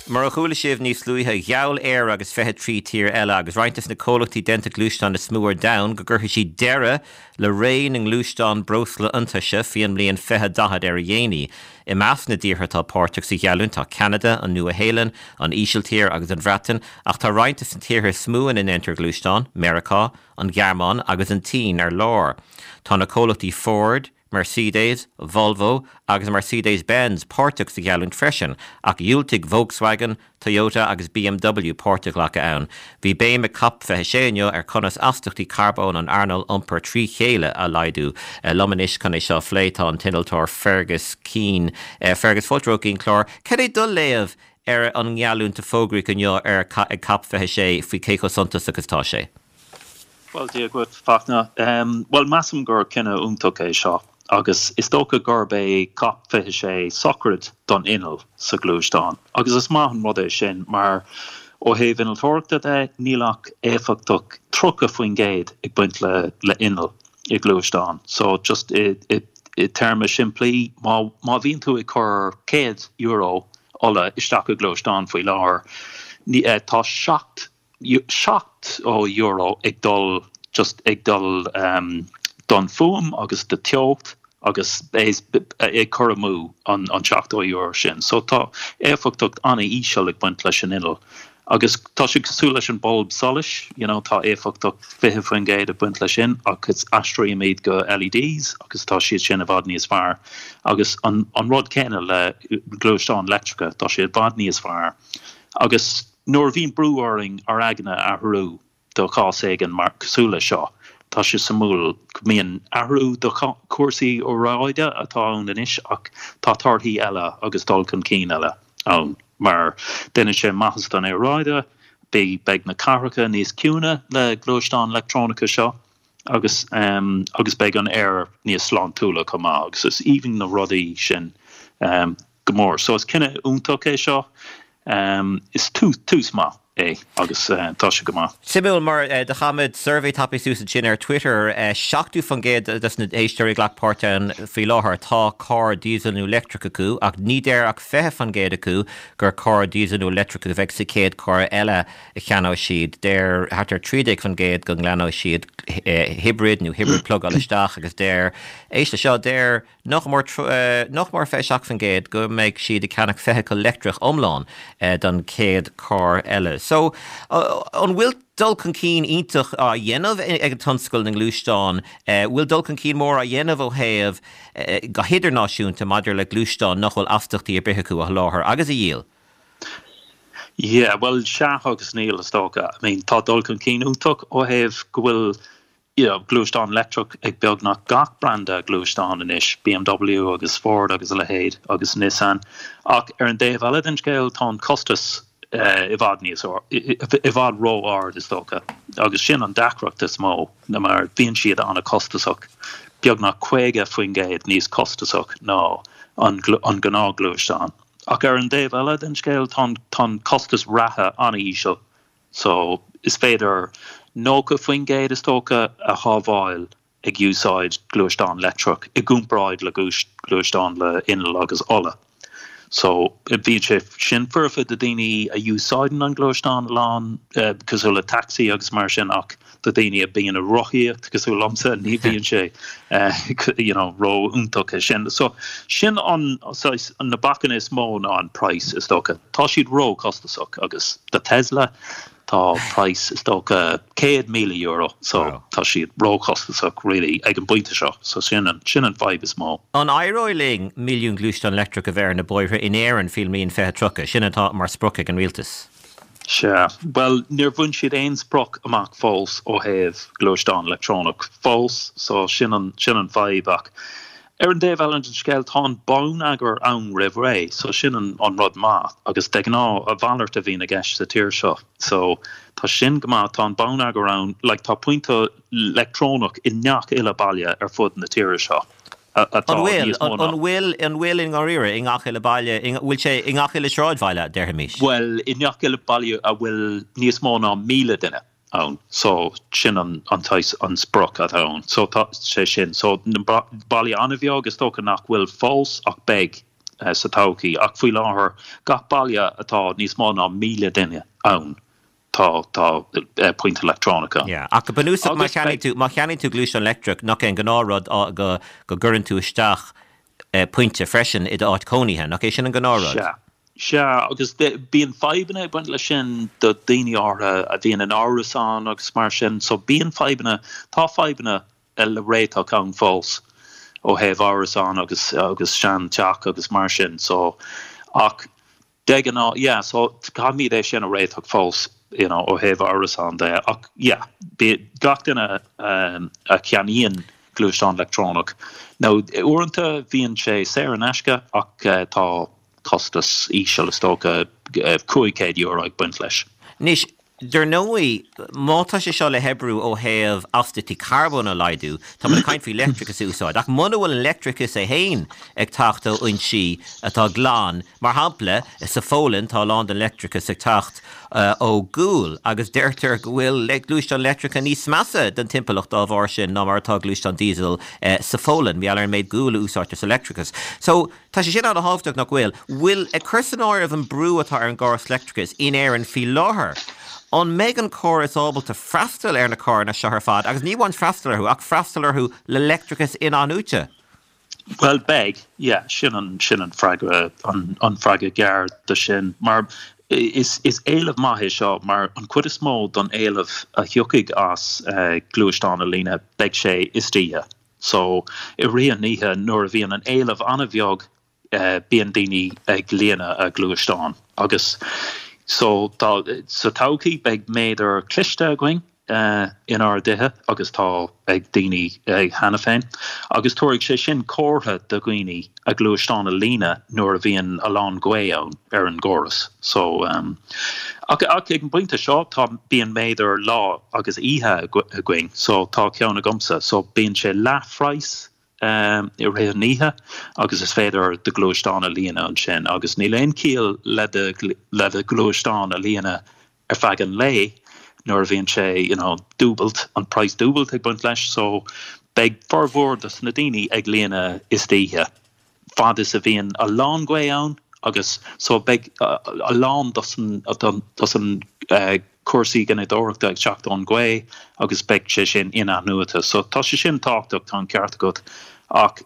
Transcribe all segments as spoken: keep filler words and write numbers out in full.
Mar a chúla sibh níos luithe gheall air agus fethe trí tír eile agus reintas na cólachtaí denta glúisteán na smúar down go gurtha sí deire le réin an glúisteán brosla antaise fion mlíon fethe dahad ar a dhéanaí. I meas na ddíortha páirteach sa ghealún tá Canada, an Nua-Shéalainn, an Ísiltír agus an Bhreatain, ach tá reintas an tíortha smúan in inter glúisteán, Americá, an Gearmán agus an Tín ar lár. Tá na cólachtaí Ford, Mercedes, Volvo agus Mercedes-Benz páirteach sa ghealún freisin ach dúiltigh Volkswagen, Toyota agus B M W páirteach lecha ann. Bhí béim a cap fethe séineo ar conas astachtaí carbón an Arnold Umper trí chéile a laidú. Uh, Lomanis can é seo phléitá an tinaltóir Fergus Keane, uh, Fergus Fultro Keane chlár. Cad é dul léamh ar an ghealún ta fógraí go ar ca- cap fethe sé faoi céco suntas agus tá sé? Well, dear good Fachna. Um, well, massam gur kinda umtuk é seo. Agus is tóca gur bé cap fethe sé socrid don inal sa glúisteán. Agus is maithan rud é sin, mar ó heh inal tóirta é nílach éfachtuk trucha faoin géad ag buint le, le inal i glúisteán. So just i, i, i terma simplí, má, má bhíonn tú i chur céad euro ola isteach a glúisteán faoi lár. Ní eh, tá seacht seacht ó euro ag dul just ag dul um, don fum agus de teocht agus éis é choramú an an seacht ó euro sin. So tá éfachtucht anna íseal ag buint leis an inal. Agus tá sé cosú leis an bulb solis, you know, tá éfachtucht fiche faoin géad a buint leis sin, agus astraí méid go L E Ds, agus tá siad sin a bhd níos fearr. Agus an, an rud céine le glúisteán electrica, tá siad bhd níos fearr. Agus nuair bhíon brúing ar agna a hrú do chás éigen mar cosúla seo. Tá sé samúl míon ahrú do cuasaí ó ráide atá ann inis ach tá tarthaí eile agus dulcan cín eile ann. Mar duine sé maithas don é ráide, bé beag na caracha níos ciúna le glúisteán electrónica seo, agus um, agus beag an air níos slán túla comá, agus is even na rudaí sin um, gomór. So is cinenne úntaach é seo, um, is tú tús má. É, agus uh, tá sé go má. Simúil mar uh, de chamid survey tapí súsa sin ar Twitter, uh, seachtú fan géad dus na éisteir ag leachpáirte an fí láthair tá car diesel nó electric acu, ach ní déir ach fethe fan géad acu gur car diesel nó electric a bheith sa céad car eile i cheanná siad. Déir hartar trídeag fan géad go ngleanná siad uh, hybrid nó hybrid plug alisteach agus déir éiste seo déir noch mór uh, noch mór fethe seach fan géad go méid siad i ceannach fethe electric omláin uh, don céad car eile. So, uh, an bhfuil dulcan cín ítach a dhéanamh ag an tonscoil na glúisteán, uh, bhfuil dulcan cín mór a dhéanamh ó thaobh uh, go hidirnáisiúnta maidir le glúisteán nach bhfuil astachtaí a brithe acu a láthair agus a dhéal? Yeah, well, seach agus níl is tóca. I mean, tá dulcan cín úntaach ó thaobh go bhfuil you know, glúisteán electric ag beag nach gach branda glúisteán inis, B M W agus Ford agus Lehéad agus Nissan. Ach ar an déobh eile den scéal tá costas Uh, ivad níos or ivad ro ard is tóca agus sin an dacrocht is mó na mar bhíonn siad an a costasach beag na chuige faoin géad níos costasach ná an, an gná glúisteán. Ach ar an déobh eile den scéal tá costas ratha anna íseal. So is féidir nócha faoin géad is tóca a hábháil ag úsáid glúisteán electric i gúmpráid le glúisteán le inal agus ola. So it be sin furfa de dini a úsáiden an glúisteán lán uh, cosúla taxi agus mar sin ach de dini a bíon a rochiíocht cosúla lamsa ní bhíonn sé uh, you know ro úntacha sin. So sin an so, an na bacan is mó ná an price is tócha. Tá siad ro costasach agus de Tesla tá price is tócha céad míle euro. So wow. Tá siad ro costasach really ag an buinte seo. So sin an sin an vibe is mó. An airóiling milliún glúisteán electric a bhar na boithre in éan fíl míon fethe trucha, sin atá mar sprucha an rialtas. Sure. Well, níor bhain siad aon spruch amach fós ó thaobh glúisteán electronic fós, so sin an sin an vibe ach. Ar an déobh eile an scéal tá bán agur ann roimh ré, so sin an, an rud maith, agus de gná a bhallart a bhín a gceist sa tír seo. So tá sin go maith tá bán agur ann, like tá pointa electronic i neach ile baile ar fud na tír seo. An bhfuil an bhfuil an bhfuil in gáíire in gach ile baile bhfuil sé in gach ile sráidmhaile deir hamis. Well, in neach ile baile a bhfuil níos mó ná míle duine. Own. So sin an antais an spruch at own. So tá sé sin. So bali anna bhí agus tóca nach bhfuil fós ach beg uh, sa tauki ach fui láhar gach balia atá níos má ná míle duine ann tá tá uh, point electronica. Yeah, ach go banúsach má cheannig tú má cheannig tú glúisteán electric nach an gnáród go go gurrann tú isteach uh, pointe freisin i áit cónithe nach é sin an gnáród. Yeah. Se agus bíon febanna buint le sin do daine átha a bhíon an árasán agus mar sin, so bíon febanna tá febanna le réitach an fós ó heh árasán agus agus sean teach agus mar sin, so ach de an á yeah, so cá míad é sin a réitach fós you know, ó heh árasán de ach yeah, bí gach duine um, a ceaníon glúisteán electrónach. Now uanta bhíonn sé sé an eisce ach uh, tá costas ísio stóca cúigcéad euro ag buint leis. Nis, der nóí mátá sé seo le Hebrú ó héamh astatí carbon a leidú, tá man caint fi electricus úsáid, ach muna bhfuil electricus é héin ag tacht ó uintí atá glán, mar hampla is sa fólan tá lán electricus ag tacht uh, ó gúil, agus deirtar go bhfuil le glúisteán electrica níos massa den timpplacht á bhar sin ná mar tá glúisteán diesel uh, sa fólan, bhí ar méid gúil úsáirtas electricus. So, tá sé sin á a hábhteach nach bhfuil, bhfuil a chusan áir of an brú atá ar an gáras electricus in air an fi láthair. On Megan Cor is able to frastal er na car na shahar fad, agus ní one frastalar who, ac frastalar who l'electricus in anúte. Well, beg, yeah, sin an sin an fraga an an fraga gar de sin, mar is is éileh maithé seo, mar an cuid is mó don éileh a hiocig as uh, glúisteán a lína beg sé istíthe. So I rian níthe nuair a bhíon an éileh anna bheag uh, bíon daoine ag líana a glúisteán. Agus So tá so tauki beg méidir cliste going uh, in our dithe agus tá ag daoine ag hana féin agus tuaigh sé sin córtha do gcuoine a glúisteán a lína nuair a bhíon a lán gcué ann ar an góras. So um, ach ag an buinte seo tá bíon méidir lá agus ihe a going, so tá ceanna gomsa, so bíon sé leathreis Um, I ré níthe agus is féidir de glúisteán a líana an sin agus ní leon cíal le de le de glúisteán a líana ar feadh an lé nuair bhíonn sé you know, dúbalt an price dúbalt ag buint leis, so beag farmhór dus na daoine ag líana istíthe. Fad is a bhíon a lán gcué ann agus so beag uh, a lán dus an dus an uh, cuasaí gan dóireachta ag teacht an gcué agus beag sé sin ina nuata. So tá sé sin táchtach tá ceart agat ach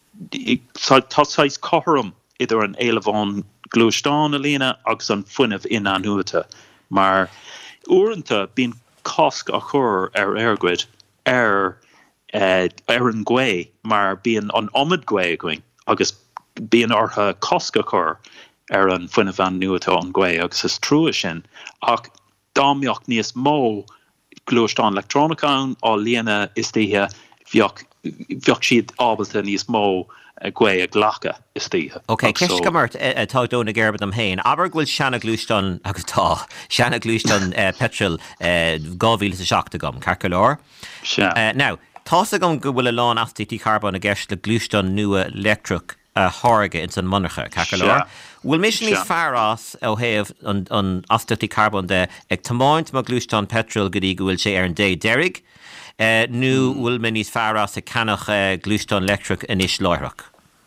tá sais cotharm idir an éilehán glúisteán a líana agus an fuineh ina nuata. Mar uanta bíon cosc a chur ar airgrid ar uh, ar an gcué, mar bíon an omid gcué going agus bíon ortha cosc a chur ar an fuineh an nuata an gcué agus is trúa sin ach dámiocht níos mó glúisteán electronica á líana istíthe bheoch bheoch siad ábalta níos mó gcué a ghlacha istíthe. Ok, ceist go mairt atá dóna ggéirbh am héin, aber bhfuil seanna glúisteán agus tá seanna glúisteán petrol gámhíle seachta gom, ceart go leor. Now, tá a gom go bhfuil a lán astatí carbon a gceist le glúisteán nua electric a háige in san monarcha, ceart go leor. Bhfuil mis níos fearrás ó héamh an astatí carbon de ag tamáint má glúisteán petrol go dtí go bhfuil sé ar an dé deirig, nó bhfuil me níos fearrás a ceannach glúisteán electric inis láithreach.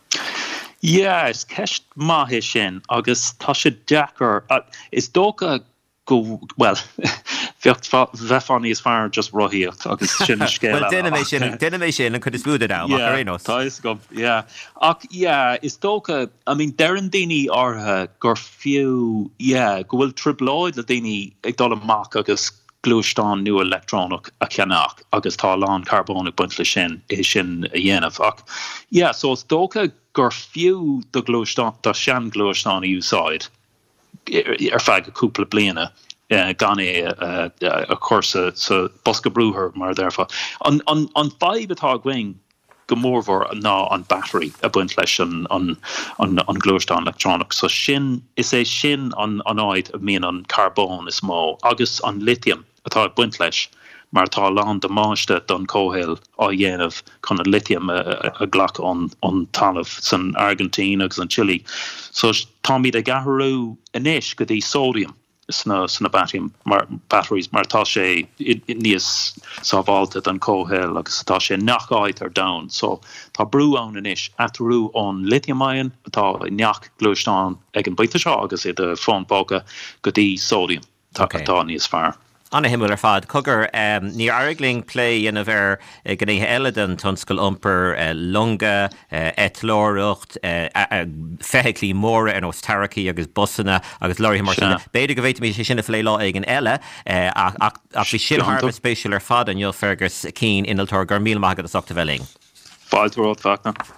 Yeah, is ceist maithé sin agus tá sé deachar is dócha go well bheitfán níos fear just roiíocht agus sin scéile. Well, duine mé sin duine mé sin an chud is búda dá Macarena. Tá is go yeah. Ach yeah, is dócha I mean dearan daoine ortha gur fiú yeah, go bhfuil tripleoid le daoine ag dul amach agus glúisteán nua electrónach a ceannach agus tá lán carbónach buint le sin é sin a dhéanamh ach yeah, so is dócha gur fiú do glúisteán tá sean glúisteán a úsáid ar feadh a cúpla bliana uh, gan é uh, uh, a chusa sa bosca brúthar mar therfa. An an an five atá going go mórmhór ná an battery a buint leis an an an, an glúisteán electronic. So sin is é sin an an áid a míon an carbón is mó agus an lithium atá buint leis mar tá lán de máiste don cóhéil á dhéanamh chun an lithium a, a, a ghlach an an talamh san Argentín agus an Chile. So tá míad a gathú inis go dtí sódium sna sna battery mar batteries mar tá sé níos sábháilte an cóhéil agus tá sé nacháid ar down, so tá brú an inis atrú an lithium-ion tá neach glúisteán ag an baite seo agus iad a fónbóga go dtí sodium tá Okay. tá níos fearr. Anna himúil ar fad cogur um, ní airgling play in a bhar uh, gnéthe eile den tonscail umper uh, lunga, uh, etlóireacht, uh, uh, fetheclí móra ar os taraí agus busanna agus loirí mar sinna. Beidir go bhhéit mí sé sinna flé lá ag an eile uh, ach ach ach bhí sin Harbh spéisiúil ar fad an Neil Fergus cín inaltóir gur míl maigad as ochta bheling. Fáilteóid fachna.